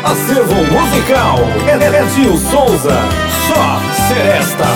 Acervo musical Edinho Souza, só Seresta.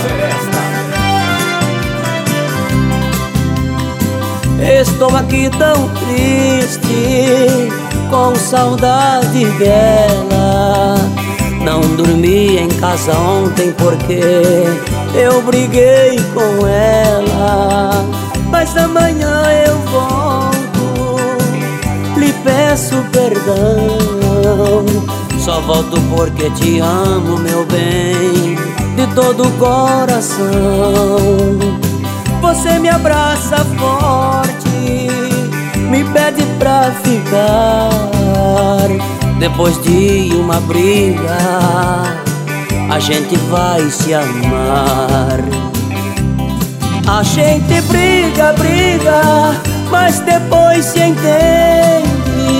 Estou aqui tão triste, com saudade dela. Não dormi em casa ontem porque eu briguei com ela. Mas amanhã eu volto, lhe peço perdão. Só volto porque te amo, meu bem, de todo o coração. Você me abraça forte, me pede pra ficar. Depois de uma briga, a gente vai se amar. A gente briga, mas depois se entende.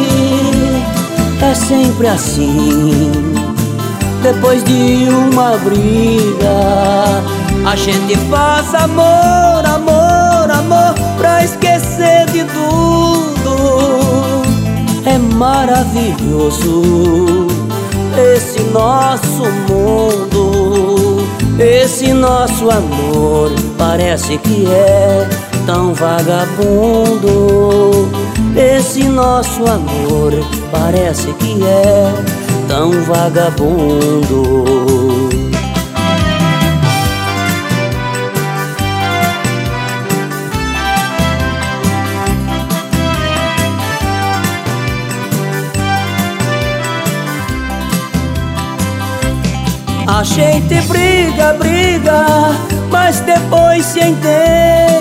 É sempre assim. Depois de uma briga, a gente faz amor, amor, amor, pra esquecer de tudo. É maravilhoso esse nosso mundo, esse nosso amor. Parece que é tão vagabundo. Esse nosso amor parece que é tão vagabundo. A gente briga, mas depois se entende.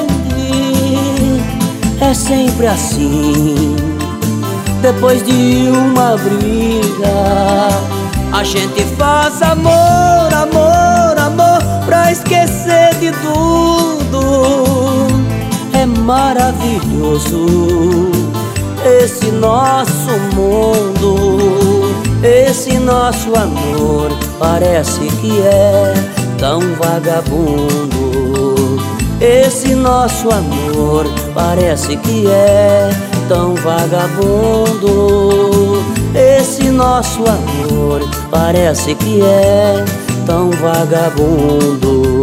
É sempre assim. Depois de uma briga, a gente faz amor, amor, amor, pra esquecer de tudo. É maravilhoso esse nosso mundo, esse nosso amor. Parece que é tão vagabundo. Esse nosso amor parece que é tão vagabundo. Esse nosso amor parece que é tão vagabundo.